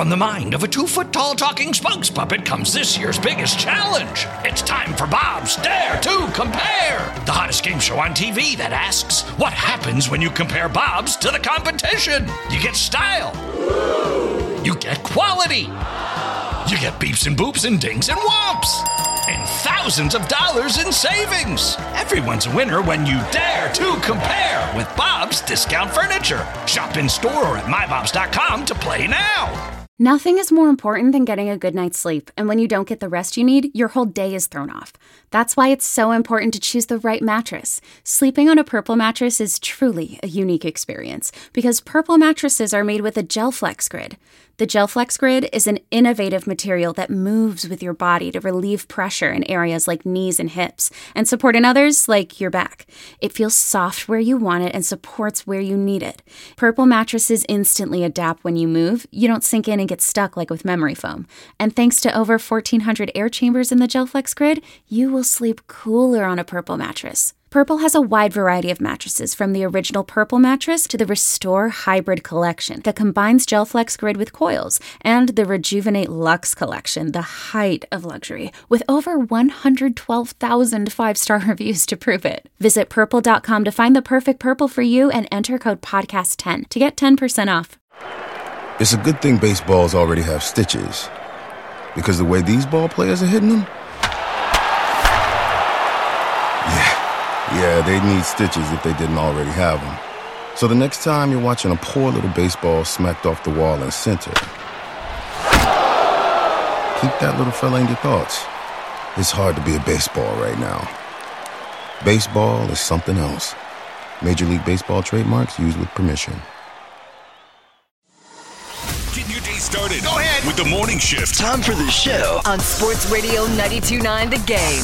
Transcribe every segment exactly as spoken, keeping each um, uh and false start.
From the mind of a two-foot-tall talking spokes puppet comes this year's biggest challenge. It's time for Bob's Dare to Compare, the hottest game show on T V that asks, what happens when you compare Bobs to the competition? You get style. You get quality. You get beeps and boops and dings and whomps. And thousands of dollars in savings. Everyone's a winner when you dare to compare with Bob's Discount Furniture. Shop in store or at my bobs dot com to play now. Nothing is more important than getting a good night's sleep, and when you don't get the rest you need, your whole day is thrown off. That's why it's so important to choose the right mattress. Sleeping on a Purple mattress is truly a unique experience, because Purple mattresses are made with a GelFlex Grid. The GelFlex Grid is an innovative material that moves with your body to relieve pressure in areas like knees and hips, and support in others like your back. It feels soft where you want it and supports where you need it. Purple mattresses instantly adapt when you move. You don't sink in and get stuck like with memory foam. And thanks to over fourteen hundred air chambers in the GelFlex Grid, you will sleep cooler on a Purple mattress. Purple has a wide variety of mattresses, from the original Purple mattress to the Restore Hybrid collection that combines GelFlex Grid with coils, and the Rejuvenate Luxe collection, the height of luxury, with over one hundred twelve thousand five-star reviews to prove it. Visit purple dot com to find the perfect Purple for you and enter code podcast ten to get ten percent off. It's a good thing baseballs already have stitches, because the way these ball players are hitting them, yeah. Yeah, they need stitches if they didn't already have them. So the next time you're watching a poor little baseball smacked off the wall in center, keep that little fella in your thoughts. It's hard to be a baseball right now. Baseball is something else. Major League Baseball trademarks used with permission. Get your day started. Go ahead with the morning shift. Time for the show on Sports Radio ninety-two point nine The Game.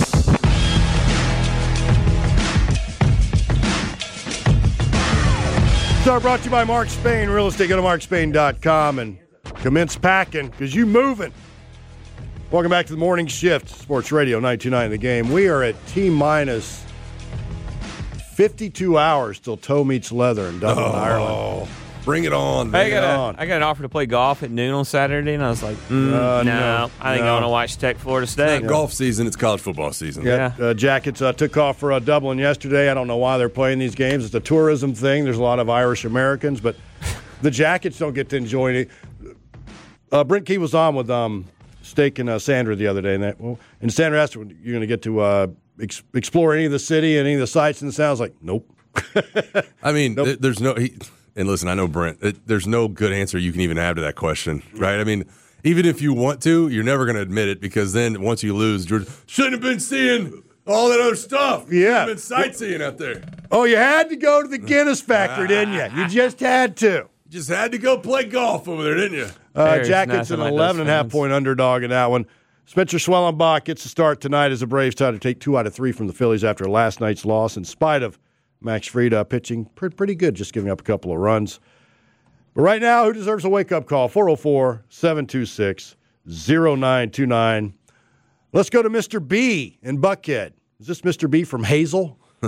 So brought to you by Mark Spain Real Estate. Go to mark spain dot com and commence packing, because you moving. Welcome back to the morning shift, Sports Radio ninety-two point nine The Game. We are at T-minus fifty-two hours till toe meets leather in Dublin, oh, Ireland. Bring it on. I got, it a, on. I got an offer to play golf at noon on Saturday, and I was like, mm, Uh, no, no, I think no. I want to watch Tech Florida It's State. not golf season, it's college football season. Yeah, uh, Jackets uh, took off for uh, Dublin yesterday. I don't know why they're playing these games. It's a tourism thing. There's a lot of Irish Americans, but the Jackets don't get to enjoy it. Uh, Brent Key was on with um, Steak and uh, Sandra the other day, and, that, well, and Sandra asked her, you're going to get to uh, ex- explore any of the city and any of the sights and the sounds? Like, nope. I mean, Nope. th- there's no he, – and listen, I know Brent. It, there's no good answer you can even have to that question, right? I mean, even if you want to, you're never going to admit it, because then once you lose, George shouldn't have been seeing all that other stuff. Yeah. Should have been sightseeing out there. Oh, you had to go to the Guinness factory, didn't you? You just had to. Just had to go play golf over there, didn't you? Uh, There's Jackets an nothing like eleven and a half those point underdog in that one. Spencer Schwellenbach gets the start tonight as the Braves try to take two out of three from the Phillies after last night's loss, in spite of Max Fried uh, pitching pretty, pretty good, just giving up a couple of runs. But right now, who deserves a wake-up call? four oh four, seven two six, oh nine two nine. Let's go to Mister B in Buckhead. Is this Mister B from Hazel? Nah,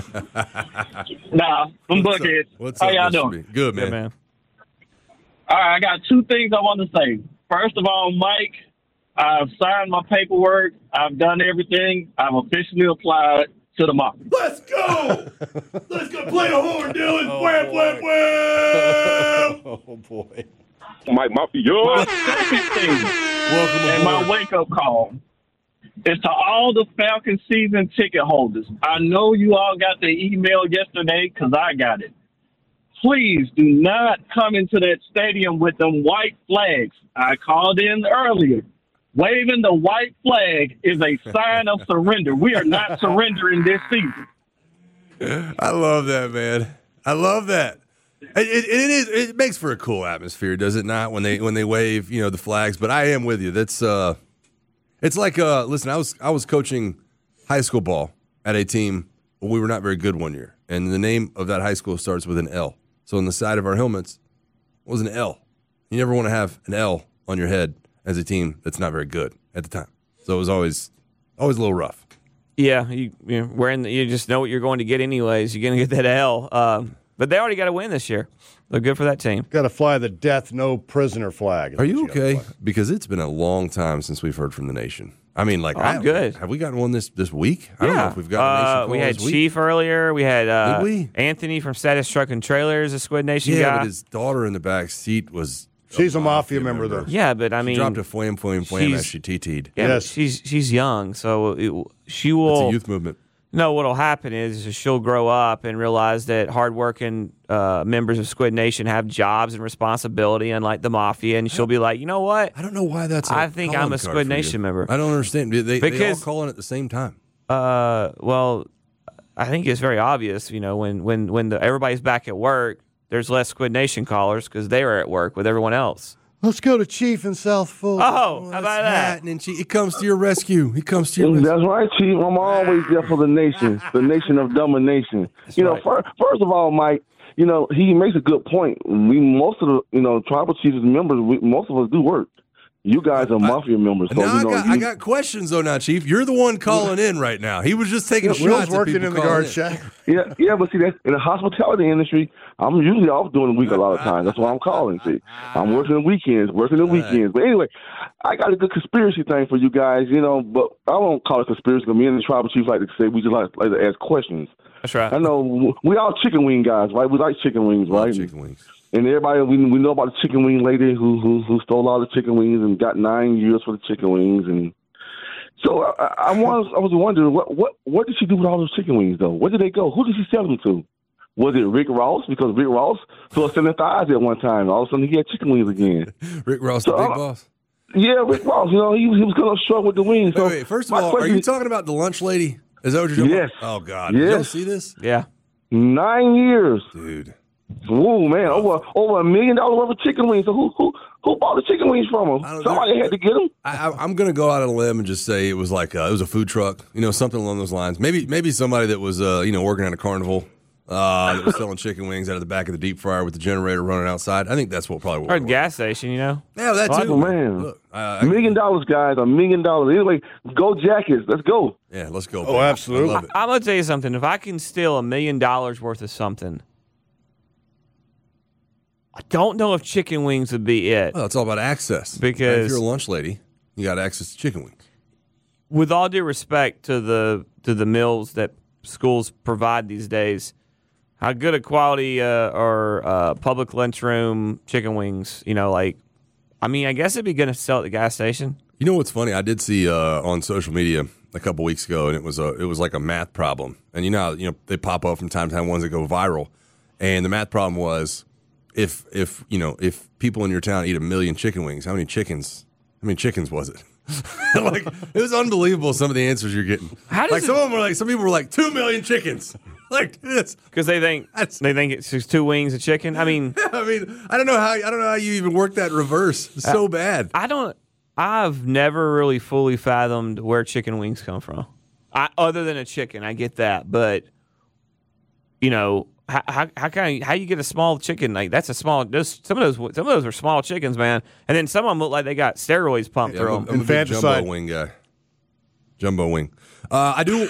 from Buckhead. What's How up, y'all Mister doing? B? Good, man. Good, man. All right, I got two things I want to say. First of all, Mike, I've signed my paperwork. I've done everything. I've officially applied to the market. Let's go! Let's go play the horn, Dylan. Oh, wham, wham, wham! Oh, boy. Mike Mafia. My second thing Welcome and aboard. my wake-up call is to all the Falcon season ticket holders. I know you all got the email yesterday, because I got it. Please do not come into that stadium with them white flags. I called in earlier. Waving the white flag is a sign of surrender. We are not surrendering this season. I love that, man. I love that. It, it, it is. It makes for a cool atmosphere, does it not? When they when they wave, you know, the flags. But I am with you. That's uh, it's like uh, listen. I was I was coaching high school ball at a team. We were not very good one year, and the name of that high school starts with an L. So on the side of our helmets was an L. You never want to have an L on your head as a team that's not very good at the time. So it was always always a little rough. Yeah, you, you're wearing the, you just know what you're going to get anyways. You're going to get that L. Um, But they already got a win this year. They're good for that team. Got to fly the death, no prisoner flag. Are you okay? Because it's been a long time since we've heard from the nation. I mean, like, oh, I'm I, good. Have we gotten one this, this week? I yeah. don't know if we've got a nation uh, call We had this week. Chief earlier. We had uh, Did we? Anthony from Status Truck and Trailers, a Squid Nation yeah, guy. but his daughter in the back seat was. She's a mafia, mafia member, though. Yeah, but I mean, she dropped a flam, flam, flam as she T T'd. Yeah, yes, she's she's young, so it, she will. It's a youth movement. No, what'll happen is, is she'll grow up and realize that hardworking uh, members of Squid Nation have jobs and responsibility, unlike the mafia, and she'll be like, you know what? I don't know why that's. A I think I'm a Squid Nation member. I don't understand. They, they, because, they all call in at the same time. Uh, well, I think it's very obvious. You know, when when when the, everybody's back at work, there's less Squid Nation callers because they are at work with everyone else. Let's go to Chief in South Fulton. Oh, how about that? And Chief, he comes to your rescue. He comes to your rescue. That's right, Chief. I'm always there for the nation, the nation of domination. That's you know, right. first, first of all, Mike, you know, he makes a good point. We most of the, you know, tribal chiefs members, we, most of us do work. You guys are mafia members. So, now you know, I, got, you, I got questions, though, now, Chief. You're the one calling in right now. He was just taking yeah, shots Will's working at people in the guard in. shack. Yeah, yeah, but see, that's, in the hospitality industry, I'm usually off during the week a lot of times. That's why I'm calling, see. I'm working the weekends, working the weekends. But anyway, I got a good conspiracy thing for you guys, you know, but I won't call it conspiracy because me and the tribal chief like to say we just like, like to ask questions. That's right. I know we all chicken wing guys, right? We like chicken wings, right? Chicken wings. And everybody, we we know about the chicken wing lady who who, who stole all the chicken wings and got nine years for the chicken wings. And so I, I was I was wondering what what what did she do with all those chicken wings though? Where did they go? Who did she sell them to? Was it Rick Ross? Because Rick Ross saw selling thighs at one time. All of a sudden he had chicken wings again. Rick Ross, so, the big uh, boss. Yeah, Rick Ross. You know he, he was kind of short with the wings. Wait, so wait, first of all, question, are you talking about the lunch lady? Is that what you're talking yes. about? Oh God, yes. Did y'all see this? Yeah, nine years, dude. Whoa, man, over over a million dollars worth of chicken wings. So who who who bought the chicken wings from him? Somebody had to get them. I, I, I'm going to go out on a limb and just say it was like uh, it was a food truck, you know, something along those lines. Maybe maybe somebody that was uh, you know working at a carnival uh, that was selling chicken wings out of the back of the deep fryer with the generator running outside. I think that's what probably. What or a gas station, you know. Yeah, that too. Oh, man, Look, uh, I, million dollars, guys, a million dollars. Anyway, go Jackets. Let's go. Yeah, let's go. Oh, man. absolutely. I love it. I'm gonna tell you something. If I can steal a million dollars worth of something, I don't know if chicken wings would be it. Well, it's all about access. Because if you're a lunch lady, you got access to chicken wings. With all due respect to the to the meals that schools provide these days, how good a quality uh, are uh, public lunchroom chicken wings? You know, like, I mean, I guess it'd be good to sell at the gas station. You know what's funny? I did see uh, on social media a couple weeks ago, and it was a it was like a math problem. And you know, how, you know, they pop up from time to time, ones that go viral. And the math problem was, if if you know, if people in your town eat a million chicken wings, how many chickens? How many chickens was it? Like, it was unbelievable. Some of the answers you're getting. How does like it, some of them were like some people were like two million chickens. Like this because they think That's, they think it's just two wings of chicken. I mean, I mean, I don't know how I don't know how you even work that reverse. It's so uh, bad. I don't. I've never really fully fathomed where chicken wings come from. I, other than a chicken, I get that, but you know, how how, how can I, how you get a small chicken like that's a small? Those, some of those some of those are small chickens, man, and then some of them look like they got steroids pumped Yeah, through I'm, them. I'm a big jumbo wing guy. Jumbo wing. Uh, I do.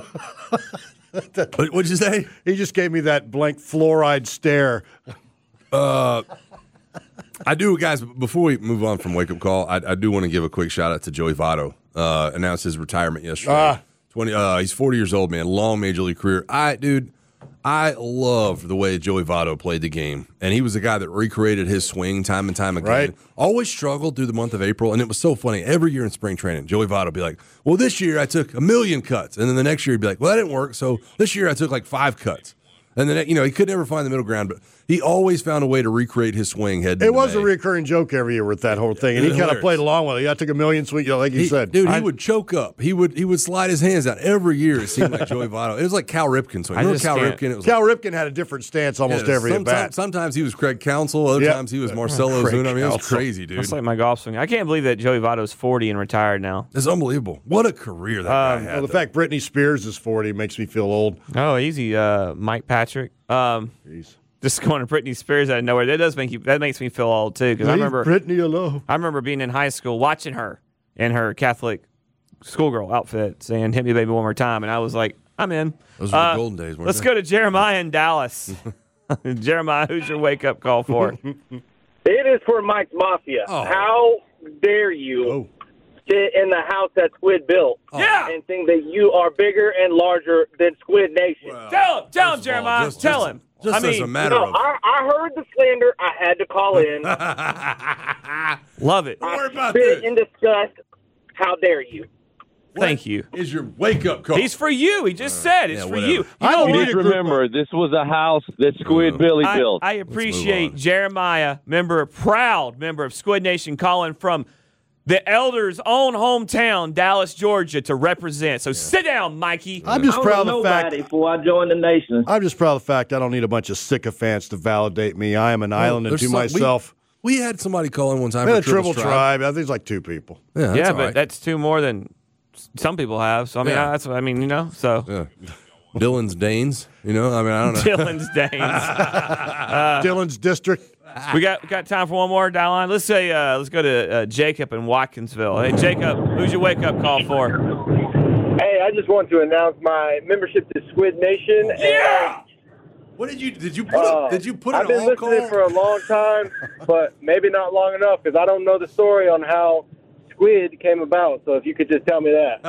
what, what'd you say? He just gave me that blank fluoride stare. Uh, I do, guys. Before we move on from Wake Up Call, I, I do want to give a quick shout out to Joey Votto. Uh, announced his retirement yesterday. Ah. Twenty. Uh, he's forty years old, man. Long major league career. I, dude, I loved the way Joey Votto played the game, and he was the guy that recreated his swing time and time again. Right. Always struggled through the month of April, and it was so funny. Every year in spring training, Joey Votto would be like, "Well, this year I took a million cuts," and then the next year he'd be like, "Well, that didn't work, so this year I took like five cuts." And then, you know, he could never find the middle ground, but he always found a way to recreate his swing head. It was May. a recurring joke every year with that whole thing, and he kind of played along with it. I took a million sweet, like you he, said. Dude, he I, would choke up. He would he would slide his hands out. Every year it seemed like Joey Votto. It was like Cal Ripken. So remember Cal Ripken? It was Cal like, Ripken had a different stance almost yeah, every at bat. Sometimes he was Craig Counsell. Other yep. times he was Marcelo Ozuna. I mean, it was crazy, dude. That's like my golf swing. I can't believe that Joey Votto's forty and retired now. It's unbelievable. What a career that um, guy had. Well, the though. fact Britney Spears is forty makes me feel old. Oh, easy, uh, Mike Patrick. Um, Jeez. Just going to Britney Spears out of nowhere. That does make you. That makes me feel old too. Because I remember Britney alone. I remember being in high school watching her in her Catholic schoolgirl outfit, saying "Hit me, baby, one more time," and I was like, "I'm in." Those were uh, the golden days. Weren't let's they? go to Jeremiah in Dallas. Jeremiah, who's your wake-up call for? It is for Mike Mafia. Oh. How dare you Oh. sit in the house that Squid built Yeah. and think that you are bigger and larger than Squid Nation? Well, Tell him, tell him, first of all, Jeremiah. just- tell just- him. Just I as mean, a matter No, of. I, I heard the slander. I had to call in. Love it. Don't worry about Spit this. in disgust. How dare you? Thank you. Is your wake up call? He's for you. He just said it's yeah, for whatever. you. You I know don't what? need a group Remember, this was a house that Squid Billy I, built. I on. appreciate Jeremiah, member, proud member of Squid Nation, calling from the Elders' own hometown, Dallas, Georgia, to represent. So sit down, Mikey. I'm just proud of the fact. before I joined the nation. I'm just proud of the fact I don't need a bunch of sycophants to validate me. I am an island There's unto some- myself. We, we had somebody call in one time We for had a triple Triple tribe. I think it's like two people. Yeah, that's yeah, all but right. that's two more than some people have. So I mean, Yeah. I, that's what I mean. You know, so Yeah. Dylan's Danes, you know? I mean, I don't know. Dylan's Danes. Uh, Dylan's district. we got we got time for one more dial line. Let's say uh, let's go to uh, Jacob in Watkinsville. Hey, Jacob, who's your wake up call for? Hey, I just want to announce my membership to Squid Nation. Yeah. What did you did you put Uh, it, did you put I've it been on listening call? for a long time, but maybe not long enough because I don't know the story on how Squid came about. So if you could just tell me that.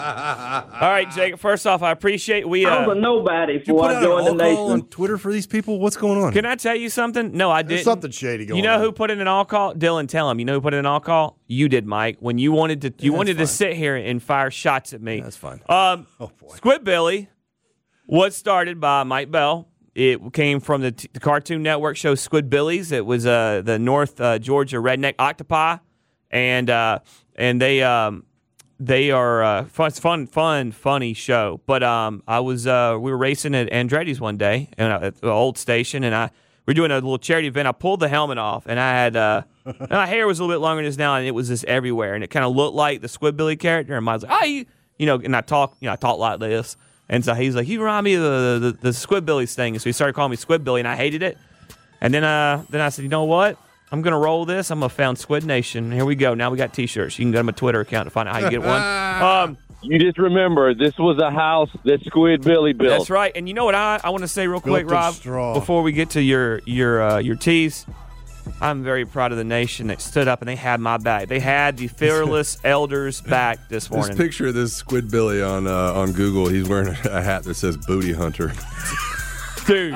All right, Jacob. First off, I appreciate we. I was Uh, a nobody Did you before put I out an joined the all call nation. on Twitter for these people? What's going on? can I tell you something? No, I There's didn't. something shady going on. You know who put in an all call? Dylan, tell him. You know who put in an all call? You did, Mike. When you wanted to, you Yeah, wanted to that's sit here and fire shots at me. That's fine. Um, Oh, boy. Squid Billy was started by Mike Bell. It came from the, t- the Cartoon Network show Squidbillies. It was uh, the North uh, Georgia Redneck Octopi, and uh, and they um, they are uh, fun, fun, fun, funny show. But um, I was uh, we were racing at Andretti's one day and at the old station, and I we were doing a little charity event. I pulled the helmet off, and I had uh, and my hair was a little bit longer than this now, and it was just everywhere, and it kind of looked like the Squidbilly character. And I was like, oh, you, you know, and I talk, you know, I talk like this. And so he's like, you remind me of the, the, the Squidbillies thing. And so he started calling me Squidbilly, and I hated it. And then uh, then I said, you know what? I'm going to roll this. I'm going to found Squid Nation. Here we go. Now we got T-shirts. You can go to my Twitter account to find out how you get one. Um, You just remember, this was a house that Squid Billy built. that's right. And you know what I, I want to say real quick, Built of Rob, straw. before we get to your your uh, your teas. I'm very proud of the nation that stood up and they had my back. They had the fearless elders back this This morning. picture of this Squid Billy on uh, on Google, he's wearing a hat that says Booty Hunter. Dude,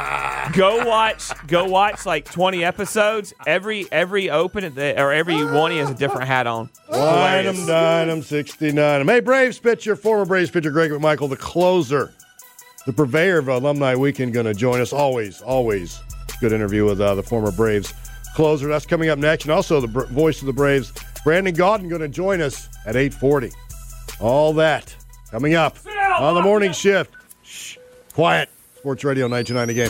go watch, go watch like twenty episodes. Every every open at the, or every one he has a different hat on. Wine 'em, dine 'em, sixty-nine 'em. Hey, Braves pitcher, former Braves pitcher Greg McMichael, the closer, the purveyor of Alumni Weekend, going to join us. Always, always good interview with uh, the former Braves closer. That's coming up next. And also the br- voice of the Braves, Brandon Gaudin, going to join us at eight forty. All that coming up on the morning shift. Shh, quiet. Sports Radio ninety-two point nine again.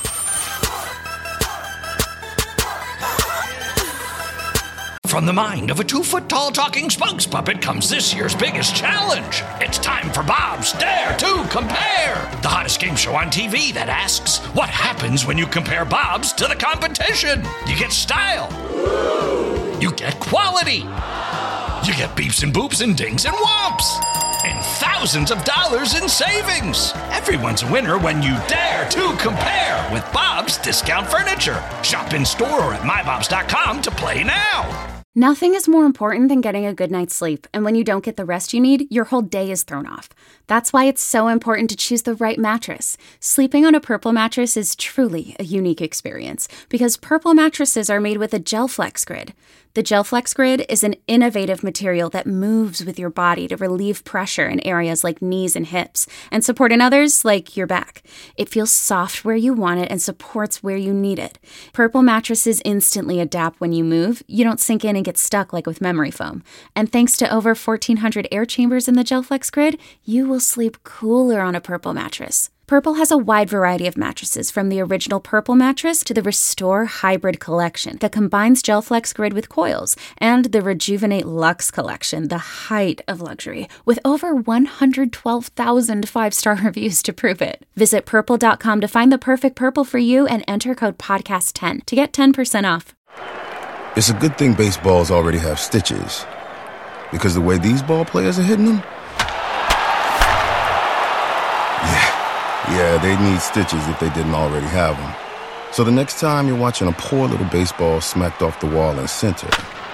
From the mind of a two-foot-tall talking spokes puppet comes this year's biggest challenge. It's time for Bob's Dare to Compare, the hottest game show on T V that asks, what happens when you compare Bob's to the competition? You get style. You get quality. You get beeps and boops and dings and whomps. And thousands of dollars in savings. Everyone's a winner when you dare to compare with Bob's Discount Furniture. Shop in store or at my bobs dot com to play now. Nothing is more important than getting a good night's sleep, and when you don't get the rest you need, your whole day is thrown off. That's why it's so important to choose the right mattress. Sleeping on a Purple mattress is truly a unique experience because Purple mattresses are made with a GelFlex Grid. The GelFlex Grid is an innovative material that moves with your body to relieve pressure in areas like knees and hips and support in others like your back. It feels soft where you want it and supports where you need it. Purple mattresses instantly adapt when you move. You don't sink in and get stuck like with memory foam. And thanks to over fourteen hundred air chambers in the GelFlex Grid, you will sleep cooler on a Purple mattress. Purple has a wide variety of mattresses, from the original Purple mattress to the Restore Hybrid collection that combines GelFlex Grid with coils, and the Rejuvenate Luxe collection, the height of luxury, with over one hundred twelve thousand five-star reviews to prove it. Visit purple dot com to find the perfect Purple for you and enter code podcast ten to get ten percent off. It's a good thing baseballs already have stitches, because the way these ball players are hitting them, yeah, Yeah, they'd need stitches if they didn't already have them. So the next time you're watching a poor little baseball smacked off the wall in center,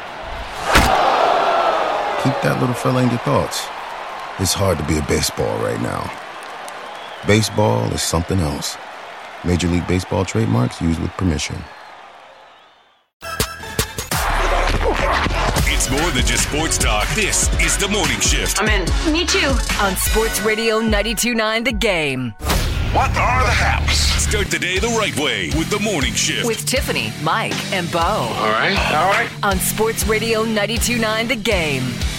keep that little fella in your thoughts. It's hard to be a baseball right now. Baseball is something else. Major League Baseball trademarks used with permission. It's more than just sports talk. This is The Morning Shift. I'm in. Me too. On Sports Radio ninety-two point nine The Game. What are the haps? Start the day the right way with The Morning Shift. With Tiffany, Mike, and Bo. All right, all right. On Sports Radio ninety-two point nine The Game.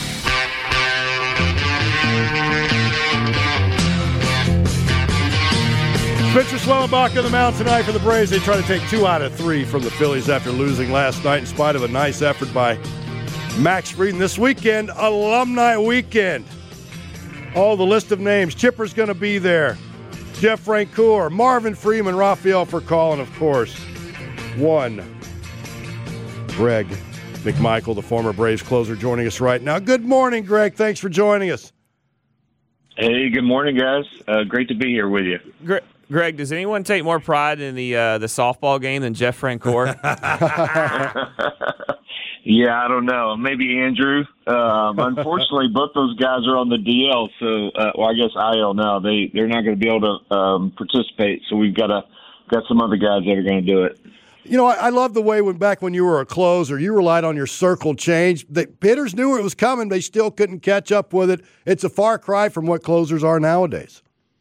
Spencer Schwellenbach on the mound tonight for the Braves. They try to take two out of three from the Phillies after losing last night in spite of a nice effort by Max Fried. And this weekend, Alumni Weekend. Oh, the list of names. Chipper's going to be there. Jeff Francoeur, Marvin Freeman, Rafael Furcal, and of course, one, Greg McMichael, the former Braves closer, joining us right now. Good morning, Greg. Thanks for joining us. Hey, good morning, guys. Uh, great to be here with you. Greg, Greg, does anyone take more pride in the uh, the softball game than Jeff Francoeur? Yeah, I don't know. Maybe Andrew. Um, unfortunately, both those guys are on the D L, so uh, well, I guess I L now. They they're not going to be able to um, participate. So we've got a got some other guys that are going to do it. You know, I, I love the way when back when you were a closer, you relied on your circle change. The hitters knew it was coming; they still couldn't catch up with it. It's a far cry from what closers are nowadays.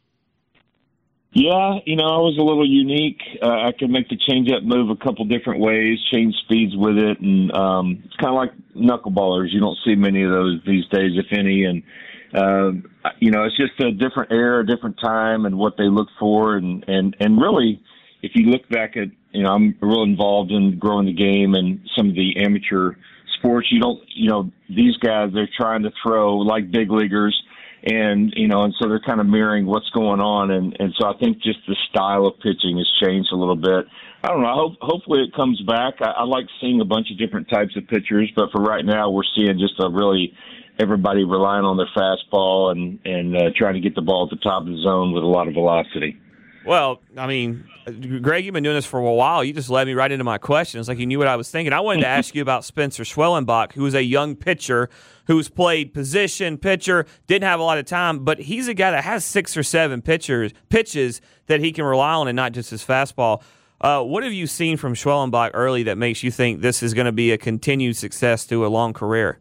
Yeah, you know, I was a little unique. Uh, I could make the changeup move a couple different ways, change speeds with it, and um, it's kind of like knuckleballers. You don't see many of those these days, if any. And uh, you know, it's just a different era, a different time, and what they look for. And and and really, if you look back at, you know, I'm real involved in growing the game and some of the amateur sports. You don't, you know, these guys, they're trying to throw like big leaguers. And, you know, and so they're kind of mirroring what's going on. And, and so I think just the style of pitching has changed a little bit. I don't know. I hope, hopefully it comes back. I, I like seeing a bunch of different types of pitchers, but for right now we're seeing just a really everybody relying on their fastball and, and uh, trying to get the ball at the top of the zone with a lot of velocity. Well, I mean, Greg, you've been doing this for a while. You just led me right into my questions, like you knew what I was thinking. I wanted to ask you about Spencer Schwellenbach, who is a young pitcher who's played position, pitcher, didn't have a lot of time, but he's a guy that has six or seven pitchers, pitches that he can rely on and not just his fastball. Uh, what have you seen from Schwellenbach early that makes you think this is going to be a continued success through a long career?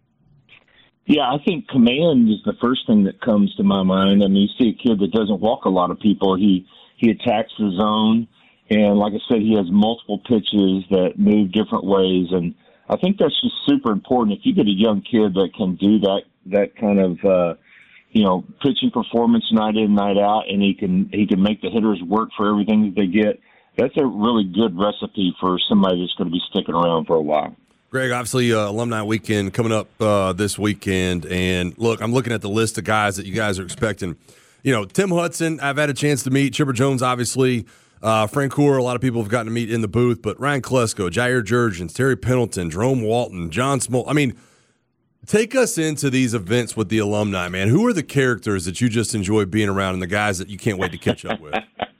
Yeah, I think command is the first thing that comes to my mind. I mean, you see a kid that doesn't walk a lot of people. He he attacks the zone, and like I said, he has multiple pitches that move different ways, and I think that's just super important. If you get a young kid that can do that that kind of uh, you know pitching performance night in, night out, and he can he can make the hitters work for everything that they get, that's a really good recipe for somebody that's going to be sticking around for a while. Greg, obviously, uh, Alumni Weekend coming up uh, this weekend. And, look, I'm looking at the list of guys that you guys are expecting. You know, Tim Hudson, I've had a chance to meet. Chipper Jones, obviously. Uh, Francoeur, a lot of people have gotten to meet in the booth. But Ryan Klesko, Jair Jurgens, Terry Pendleton, Jerome Walton, John Smoltz. I mean, take us into these events with the alumni, man. Who are the characters that you just enjoy being around and the guys that you can't wait to catch up with?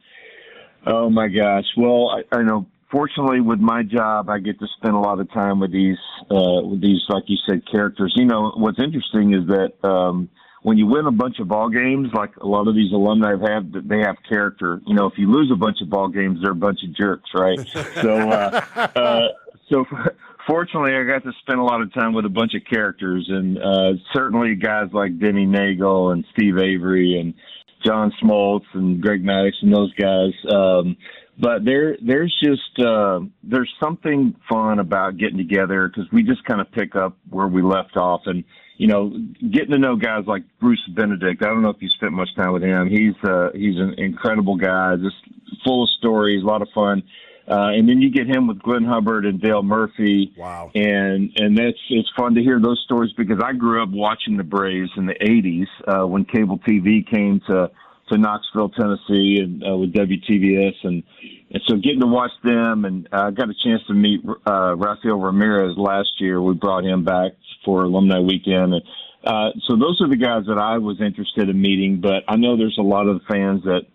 Oh, my gosh. Well, I, I know. Fortunately, with my job, I get to spend a lot of time with these, uh, with these, like you said, characters. You know, what's interesting is that um, when you win a bunch of ball games, like a lot of these alumni have, they have character. You know, if you lose a bunch of ball games, they're a bunch of jerks, right? so, uh, uh, so fortunately, I got to spend a lot of time with a bunch of characters, and uh, certainly guys like Denny Nagel and Steve Avery and John Smoltz and Greg Maddux and those guys. Um, But there, there's just uh, there's something fun about getting together because we just kind of pick up where we left off, and you know, getting to know guys like Bruce Benedict. I don't know if you spent much time with him. He's uh, he's an incredible guy, just full of stories, a lot of fun. Uh, and then you get him with Glenn Hubbard and Dale Murphy. Wow! And and that's it's fun to hear those stories because I grew up watching the Braves in the eighties uh, when cable T V came to. to Knoxville, Tennessee, and uh, with W T V S, and and so getting to watch them, and I uh, got a chance to meet uh, Rafael Ramirez last year. We brought him back for Alumni Weekend, and uh, so those are the guys that I was interested in meeting. But I know there's a lot of fans that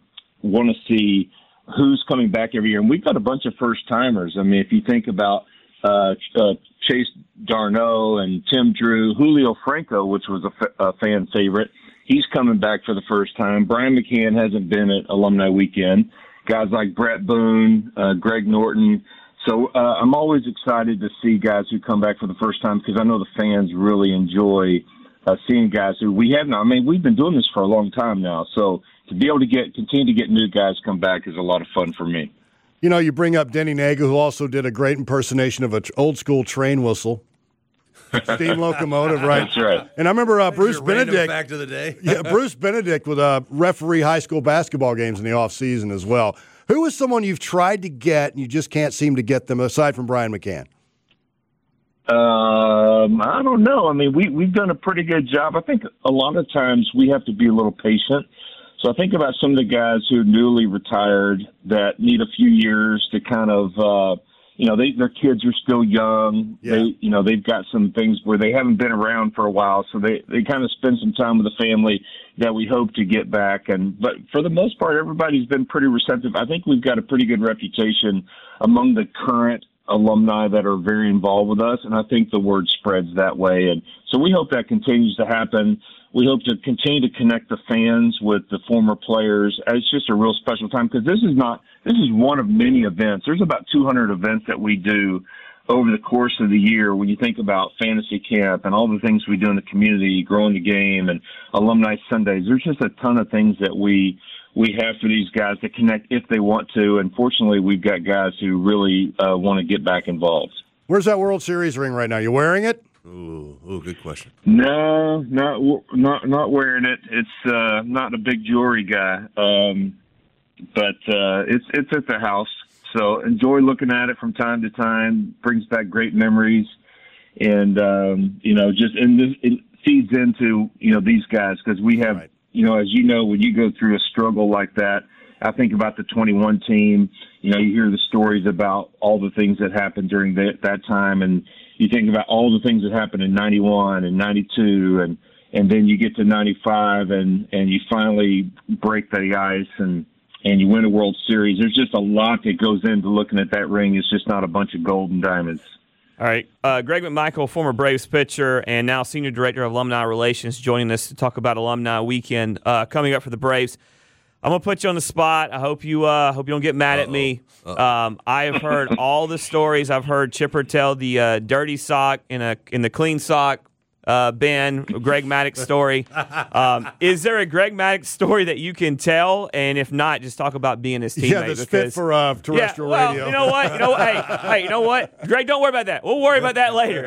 want to see who's coming back every year. And we've got a bunch of first-timers. I mean, if you think about uh, uh, Chase Darno and Tim Drew, Julio Franco, which was a, f- a fan favorite, he's coming back for the first time. Brian McCann hasn't been at Alumni Weekend. Guys like Brett Boone, uh, Greg Norton. So uh, I'm always excited to see guys who come back for the first time because I know the fans really enjoy uh, seeing guys who we have now. I mean, we've been doing this for a long time now. So to be able to get continue to get new guys come back is a lot of fun for me. You know, you bring up Denny Nagel, who also did a great impersonation of an old-school train whistle. Steam locomotive, right? That's right. And I remember uh, Bruce Benedict. Back to the day. yeah, Bruce Benedict would uh, referee high school basketball games in the off season as well. Who is someone you've tried to get and you just can't seem to get them aside from Brian McCann? Um, I don't know. I mean, we we've done a pretty good job. I think a lot of times we have to be a little patient. So I think about some of the guys who are newly retired that need a few years to kind of. Uh, You know, they, their kids are still young. Yeah. They, you know, they've got some things where they haven't been around for a while, so they, they kind of spend some time with the family that we hope to get back. And but for the most part, everybody's been pretty receptive. I think we've got a pretty good reputation among the current alumni that are very involved with us, and I think the word spreads that way. And so we hope that continues to happen. We hope to continue to connect the fans with the former players. It's just a real special time because this is not this is one of many events. There's about two hundred events that we do over the course of the year. When you think about fantasy camp and all the things we do in the community, growing the game, and alumni Sundays, there's just a ton of things that we we have for these guys to connect if they want to. And fortunately, we've got guys who really uh, want to get back involved. Where's that World Series ring right now? You wearing it? Ooh, ooh, good question. No, not not not wearing it. It's uh, not a big jewelry guy, um, but uh, it's it's at the house. So enjoy looking at it from time to time. Brings back great memories, and um, you know, just and this, it feeds into you know these guys because we have right. you know as you know when you go through a struggle like that. I think about the twenty-one team. You know, you hear the stories about all the things that happened during the, that time, and you think about all the things that happened in ninety-one and ninety-two, and, and then you get to ninety-five, and, and you finally break the ice, and, and you win a World Series. There's just a lot that goes into looking at that ring. It's just not a bunch of gold and diamonds. All right. Uh, Greg McMichael, former Braves pitcher and now Senior Director of Alumni Relations, joining us to talk about Alumni Weekend uh, coming up for the Braves. I'm gonna put you on the spot. I hope you uh, hope you don't get mad Uh-oh. at me. Um, I have heard all the stories. I've heard Chipper tell the uh, dirty sock in a in the clean sock uh, bin, Greg Maddux story. Um, is there a Greg Maddux story that you can tell? And if not, just talk about being his teammate. Yeah, that's because, fit for uh, terrestrial yeah, well, radio. You know what? You know what? Hey, hey, you know what? Greg, don't worry about that. We'll worry about that later.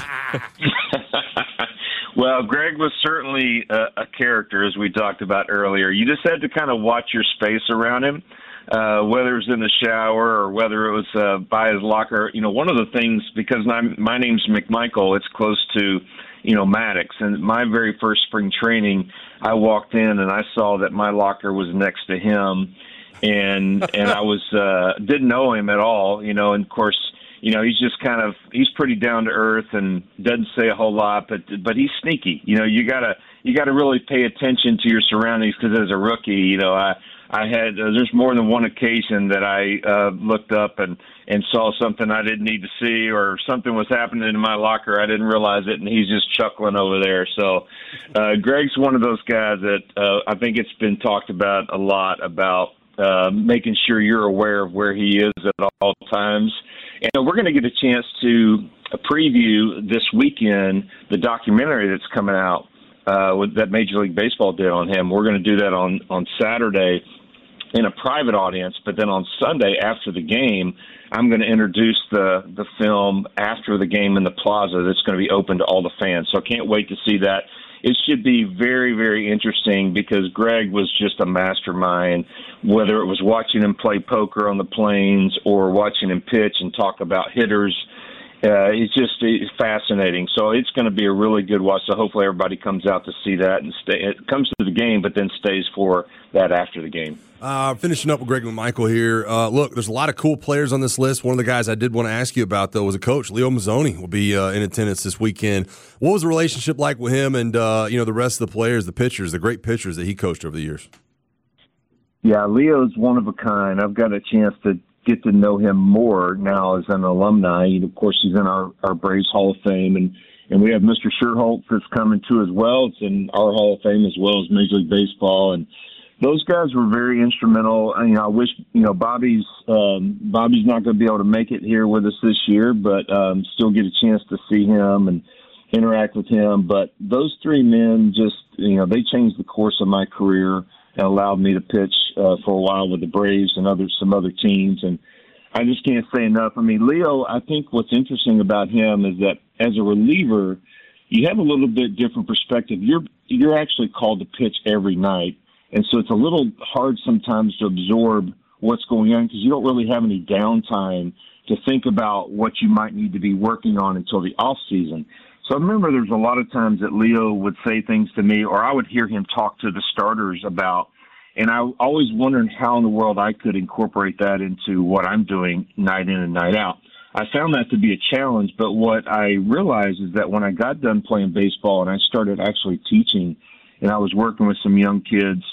Well, Greg was certainly a, a character, as we talked about earlier. You just had to kind of watch your space around him, uh, whether it was in the shower or whether it was uh, by his locker. You know, one of the things, because I'm, my name's McMichael, it's close to, you know, Maddux. And my very first spring training, I walked in and I saw that my locker was next to him. And and I was uh, didn't know him at all, you know, and of course, you know, he's just kind of, he's pretty down to earth and doesn't say a whole lot, but but he's sneaky. You know, you gotta you gotta really pay attention to your surroundings because as a rookie, you know, I I had uh, there's more than one occasion that I uh, looked up and and saw something I didn't need to see, or something was happening in my locker I didn't realize it, and he's just chuckling over there. So, uh, Greg's one of those guys that uh, I think it's been talked about a lot about uh, making sure you're aware of where he is at all times. And we're going to get a chance to preview this weekend the documentary that's coming out uh, with, that Major League Baseball did on him. We're going to do that on, on Saturday in a private audience, but then on Sunday after the game, I'm going to introduce the, the film after the game in the plaza that's going to be open to all the fans. So I can't wait to see that. It should be very, very interesting because Greg was just a mastermind, whether it was watching him play poker on the plains or watching him pitch and talk about hitters. Uh, it's just it's fascinating. So it's going to be a really good watch. So hopefully everybody comes out to see that and stay. It comes to the game, but then stays for that after the game. Uh, finishing up with Greg McMichael here. Uh, look, there's a lot of cool players on this list. One of the guys I did want to ask you about, though, was a coach. Leo Mazzoni will be uh, in attendance this weekend. What was the relationship like with him and uh, you know the rest of the players, the pitchers, the great pitchers that he coached over the years? Yeah, Leo's one of a kind. I've got a chance to get to know him more now as an alumni. And of course, he's in our, our Braves Hall of Fame. And, and we have Mister Sherholtz that's coming too as well. It's in our Hall of Fame as well as Major League Baseball. And those guys were very instrumental. I, you know, I wish, you know, Bobby's um, Bobby's not going to be able to make it here with us this year, but um, still get a chance to see him and interact with him. But those three men just, you know, they changed the course of my career and allowed me to pitch uh, for a while with the Braves and other some other teams. And I just can't say enough. I mean, Leo, I think what's interesting about him is that as a reliever, you have a little bit different perspective. You're you're actually called to pitch every night. And so it's a little hard sometimes to absorb what's going on because you don't really have any downtime to think about what you might need to be working on until the off season. So I remember there's a lot of times that Leo would say things to me, or I would hear him talk to the starters about, and I always wondered how in the world I could incorporate that into what I'm doing night in and night out. I found that to be a challenge, but what I realized is that when I got done playing baseball and I started actually teaching, and I was working with some young kids,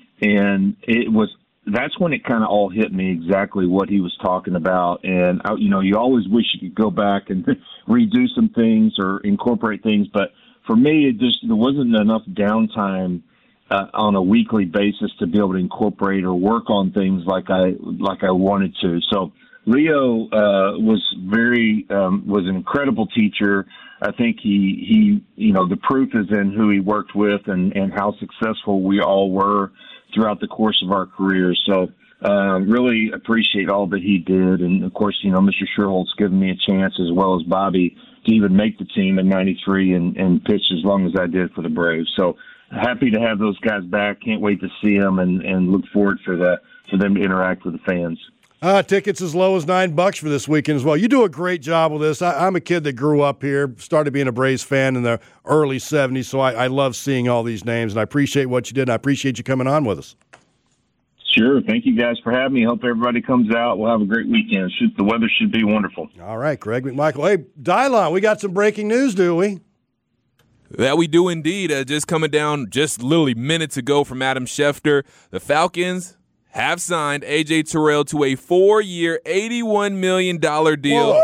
and it was that's when it kind of all hit me exactly what he was talking about. And, I, you know, you always wish you could go back and redo some things or incorporate things. But for me, it just there wasn't enough downtime uh, on a weekly basis to be able to incorporate or work on things like I like I wanted to. So Leo uh, was very um, was an incredible teacher. I think he, he, you know, the proof is in who he worked with and, and how successful we all were throughout the course of our careers. So uh, really appreciate all that he did. And, of course, you know, Mister Sherholtz giving me a chance as well as Bobby to even make the team in ninety-three and, and pitch as long as I did for the Braves. So happy to have those guys back. Can't wait to see them and, and look forward for, the, for them to interact with the fans. Uh, tickets as low as nine bucks for this weekend as well. You do a great job with this. I, I'm a kid that grew up here, started being a Braves fan in the early seventies, so I, I love seeing all these names, and I appreciate what you did, and I appreciate you coming on with us. Sure. Thank you guys for having me. Hope everybody comes out. We'll have a great weekend. Should, the weather should be wonderful. All right, Greg McMichael. Hey, Dylon, we got some breaking news, do we? That we do indeed. Uh, just coming down just literally minutes ago from Adam Schefter. The Falcons have signed A J Terrell to a four-year, eighty-one million dollars deal,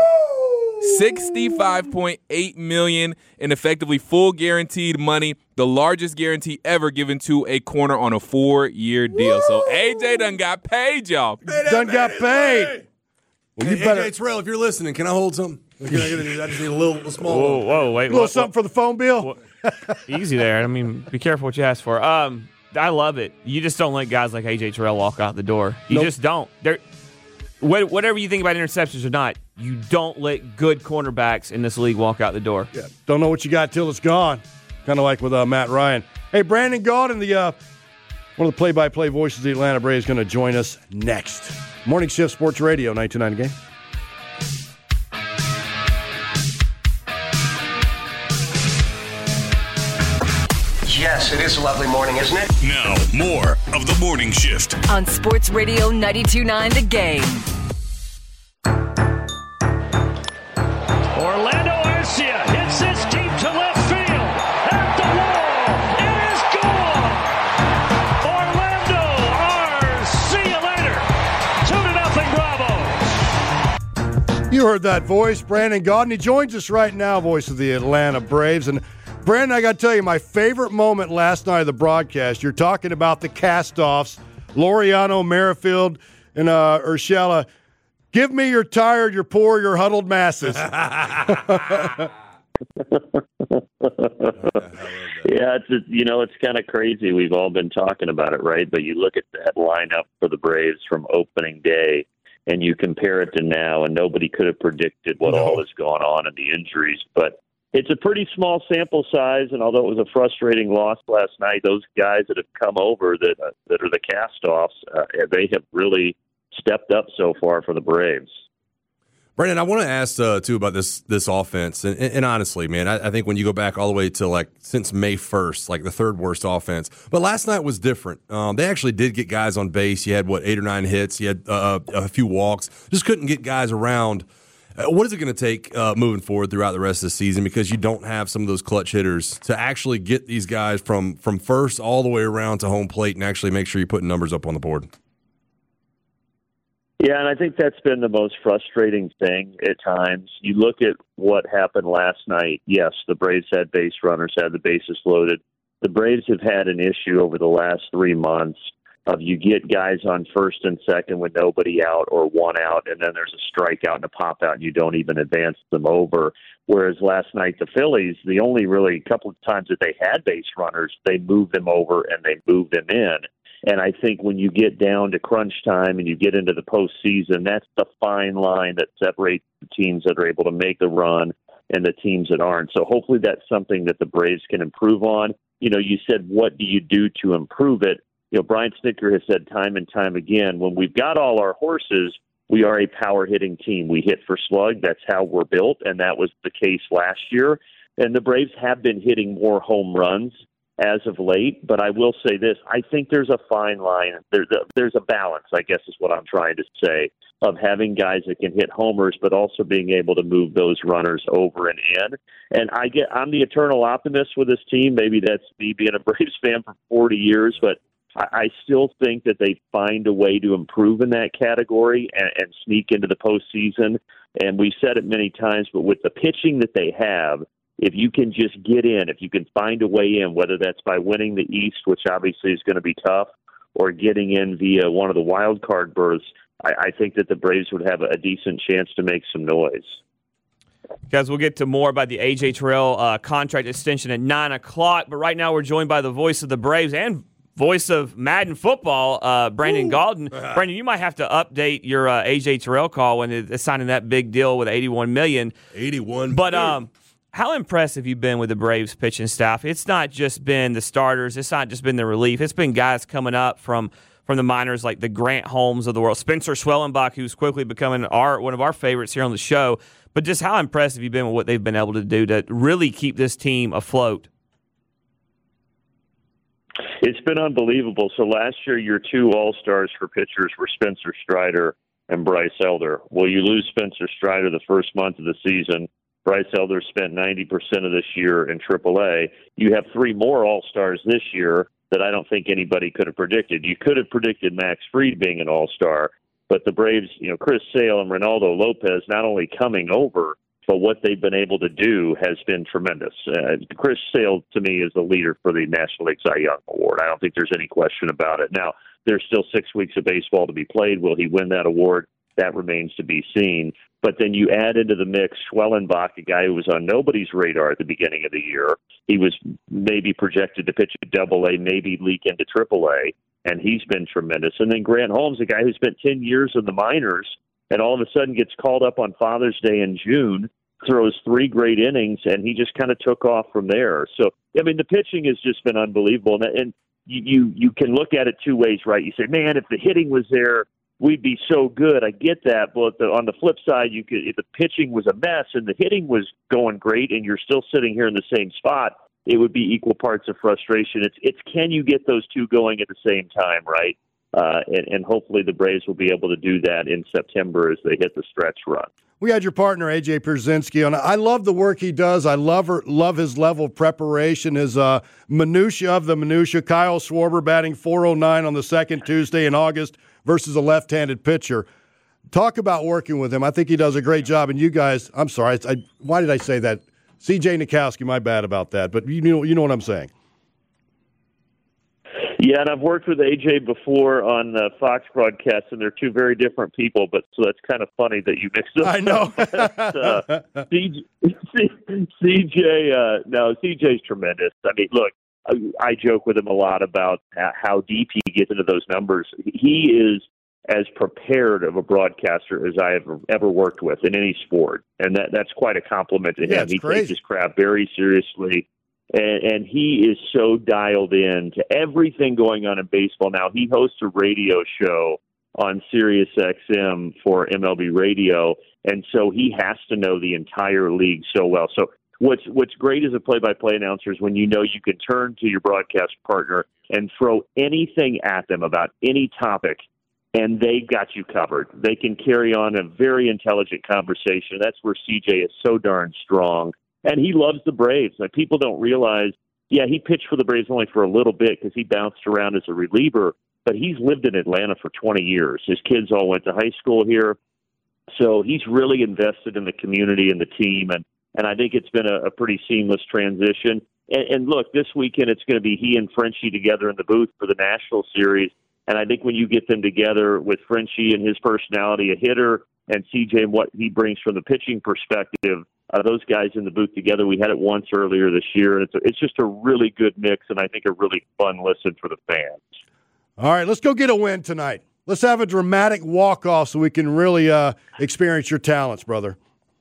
sixty-five point eight million dollars in effectively full guaranteed money, the largest guarantee ever given to a corner on a four-year deal. Woo! So A J done got paid, y'all. Done got paid. Well, hey, you better... A J Terrell, if you're listening, can I hold something? Can I, get a, I just need a little a small Whoa, whoa, wait. A little what, something what, for the phone bill? What, easy there. I mean, be careful what you ask for. Um, I love it. You just don't let guys like A J Terrell walk out the door. You nope. just don't. They're, whatever you think about interceptions or not, you don't let good cornerbacks in this league walk out the door. Yeah, don't know what you got till it's gone. Kind of like with uh, Matt Ryan. Hey, Brandon Gaudin, the uh, one of the play-by-play voices of the Atlanta Braves, is going to join us next. Morning Shift Sports Radio, nine two nine Game. Yes, it is a lovely morning, isn't it? Now, more of the Morning Shift. On Sports Radio ninety-two point nine The Game. Orlando Arcia hits this deep to left field. At the wall. It is gone. Orlando Arcia, see you later. Two to nothing Bravos. You heard that voice, Brandon Gaudin. He joins us right now, voice of the Atlanta Braves. And Brandon, I got to tell you, my favorite moment last night of the broadcast, you're talking about the cast-offs, Laureano, Merrifield, and uh, Urshela. Give me your tired, your poor, your huddled masses. Yeah, it's just, you know, it's kind of crazy. We've all been talking about it, right? But you look at that lineup for the Braves from opening day, and you compare it to now, and nobody could have predicted what no. all is going on in the injuries. But it's a pretty small sample size, and although it was a frustrating loss last night, those guys that have come over that uh, that are the cast-offs, uh, they have really stepped up so far for the Braves. Brandon, I want to ask, uh, too, about this this offense. And, and, and honestly, man, I, I think when you go back all the way to, like, since May first, like the third worst offense. But last night was different. Um, they actually did get guys on base. You had, what, eight or nine hits. You had uh, a few walks. Just couldn't get guys around. Uh, what is it going to take uh, moving forward throughout the rest of the season, because you don't have some of those clutch hitters to actually get these guys from, from first all the way around to home plate and actually make sure you're putting numbers up on the board? Yeah, and I think that's been the most frustrating thing at times. You look at what happened last night. Yes, the Braves had base runners, had the bases loaded. The Braves have had an issue over the last three months of you get guys on first and second with nobody out or one out, and then there's a strikeout and a pop out, and you don't even advance them over. Whereas last night, the Phillies, the only really couple of times that they had base runners, they moved them over and they moved them in. And I think when you get down to crunch time and you get into the postseason, that's the fine line that separates the teams that are able to make the run and the teams that aren't. So hopefully that's something that the Braves can improve on. You know, you said, what do you do to improve it? You know, Brian Snitker has said time and time again, when we've got all our horses, we are a power-hitting team. We hit for slug. That's how we're built, and that was the case last year. And the Braves have been hitting more home runs as of late, but I will say this. I think there's a fine line. There's a, there's a balance, I guess is what I'm trying to say, of having guys that can hit homers, but also being able to move those runners over and in. And I get, I'm the eternal optimist with this team. Maybe that's me being a Braves fan for forty years, but I still think that they find a way to improve in that category and, and sneak into the postseason. And we've said it many times, but with the pitching that they have, if you can just get in, if you can find a way in, whether that's by winning the East, which obviously is going to be tough, or getting in via one of the wild card berths, I, I think that the Braves would have a decent chance to make some noise. Guys, we'll get to more about the A J Terrell uh, contract extension at nine o'clock, but right now we're joined by the voice of the Braves and voice of Madden football, uh, Brandon Ooh. Gaudin. Brandon, you might have to update your uh, A J Terrell call when they're signing that big deal with eighty-one million dollars. eighty-one But um, how impressed have you been with the Braves pitching staff? It's not just been the starters. It's not just been the relief. It's been guys coming up from from the minors like the Grant Holmes of the world, Spencer Schwellenbach, who's quickly becoming our one of our favorites here on the show. But just how impressed have you been with what they've been able to do to really keep this team afloat? It's been unbelievable. So last year, your two all-stars for pitchers were Spencer Strider and Bryce Elder. Well, you lose Spencer Strider the first month of the season. Bryce Elder spent ninety percent of this year in triple A. You have three more all-stars this year that I don't think anybody could have predicted. You could have predicted Max Fried being an all-star, but the Braves, you know, Chris Sale and Ronaldo Lopez not only coming over, but what they've been able to do has been tremendous. Uh, Chris Sale, to me, is the leader for the National League Cy Young Award. I don't think there's any question about it. Now, there's still six weeks of baseball to be played. Will he win that award? That remains to be seen. But then you add into the mix Schwellenbach, a guy who was on nobody's radar at the beginning of the year. He was maybe projected to pitch at double A, maybe leak into triple A, and he's been tremendous. And then Grant Holmes, a guy who spent ten years in the minors, and all of a sudden gets called up on Father's Day in June, throws three great innings, and he just kind of took off from there. So, I mean, the pitching has just been unbelievable. And, and you, you, you can look at it two ways, right? You say, man, if the hitting was there, we'd be so good. I get that. But the, on the flip side, you could, if the pitching was a mess and the hitting was going great and you're still sitting here in the same spot, it would be equal parts of frustration. It's, it's can you get those two going at the same time, right? Uh, and, and hopefully the Braves will be able to do that in September as they hit the stretch run. We had your partner, A J Pierzynski, on. I love the work he does. I love her, love his level of preparation, his uh, minutia of the minutia. Kyle Schwarber batting four oh nine on the second Tuesday in August versus a left-handed pitcher. Talk about working with him. I think he does a great job. And you guys, I'm sorry, I, why did I say that? C J Nitkowski, my bad about that, but you know, you know what I'm saying. Yeah, and I've worked with A J before on uh, Fox broadcasts, and they're two very different people, but so that's kind of funny that you mixed up. I know. uh, C J, uh, no, C J's tremendous. I mean, look, I, I joke with him a lot about how deep he gets into those numbers. He is as prepared of a broadcaster as I have ever worked with in any sport, and that that's quite a compliment to him. Yeah, he crazy. takes his craft very seriously. And, and he is so dialed in to everything going on in baseball now. He hosts a radio show on Sirius X M for M L B Radio, and so he has to know the entire league so well. So what's what's great as a play-by-play announcer is when you know you can turn to your broadcast partner and throw anything at them about any topic, and they got you covered. They can carry on a very intelligent conversation. That's where C J is so darn strong. And he loves the Braves. Like, people don't realize, yeah, he pitched for the Braves only for a little bit because he bounced around as a reliever, but he's lived in Atlanta for twenty years. His kids all went to high school here. So he's really invested in the community and the team, and, and I think it's been a, a pretty seamless transition. And, and look, this weekend it's going to be he and Frenchie together in the booth for the National Series. And I think when you get them together with Frenchie and his personality, a hitter, and C J and what he brings from the pitching perspective, uh, those guys in the booth together, we had it once earlier this year, and it's, a, it's just a really good mix, and I think a really fun listen for the fans. All right, let's go get a win tonight. Let's have a dramatic walk-off so we can really uh, experience your talents, brother.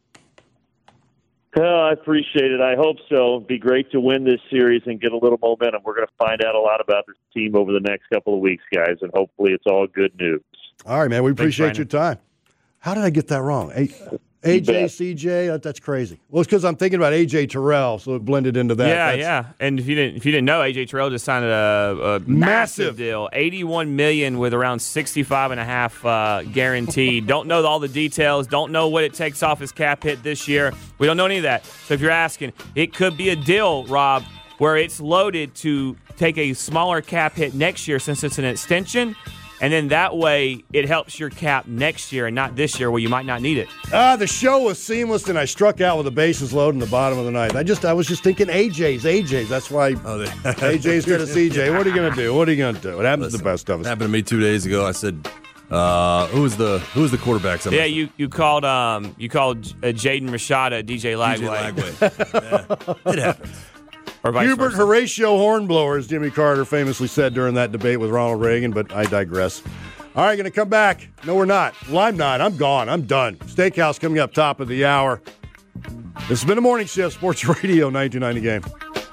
Oh, I appreciate it. I hope so. It'd be great to win this series and get a little momentum. We're going to find out a lot about this team over the next couple of weeks, guys, and hopefully it's all good news. All right, man. We appreciate Thanks, your time. How did I get that wrong? A- AJ, C J, that, that's crazy. Well, it's because I'm thinking about A J Terrell, so it blended into that. Yeah, that's, yeah. And if you didn't, if you didn't know, A J Terrell just signed a, a massive, massive deal, eighty-one million dollars with around sixty-five and a half uh, guaranteed. Don't know all the details. Don't know what it takes off his cap hit this year. We don't know any of that. So if you're asking, it could be a deal, Rob, where it's loaded to take a smaller cap hit next year since it's an extension. And then that way, it helps your cap next year and not this year where you might not need it. Ah, the show was seamless, and I struck out with the bases loaded in the bottom of the ninth. I just, I was just thinking A J's, A J's. That's why oh, A J instead of C J. What are you going to do? What are you going to do? It happens Listen, to the best of us. It happened to me two days ago. I said, uh, "Who was the who was the quarterback?" Somebody? Yeah, you you called um you called uh, Jaden Rashada D J Lagway. D J Lagway. Yeah, it happens. Hubert versa. Horatio Hornblower, as Jimmy Carter famously said during that debate with Ronald Reagan, but I digress. All right, going to come back. No, we're not. Well, I'm not. I'm gone. I'm done. Steakhouse coming up top of the hour. This has been a Morning Shift, Sports Radio ninety-two ninety Game.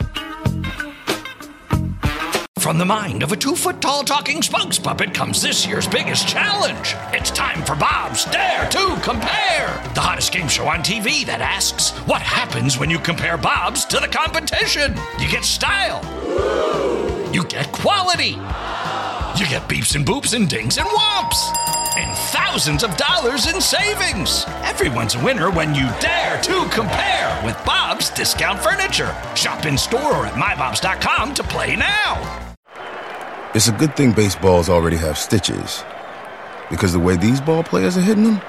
From the mind of a two-foot-tall talking spokes puppet comes this year's biggest challenge. It's time for Bob's Dare to Compare, the hottest game show on T V that asks, what happens when you compare Bob's to the competition? You get style. You get quality. You get beeps and boops and dings and whomps. And thousands of dollars in savings. Everyone's a winner when you dare to compare with Bob's Discount Furniture. Shop in store or at my bobs dot com to play now. It's a good thing baseballs already have stitches, because the way these ball players are hitting them,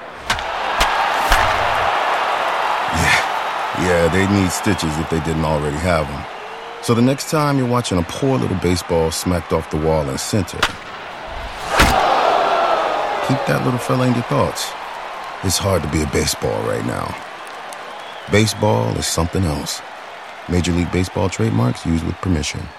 yeah, yeah, they need stitches if they didn't already have them. So the next time you're watching a poor little baseball smacked off the wall in center, keep that little fella in your thoughts. It's hard to be a baseball right now. Baseball is something else. Major League Baseball trademarks used with permission.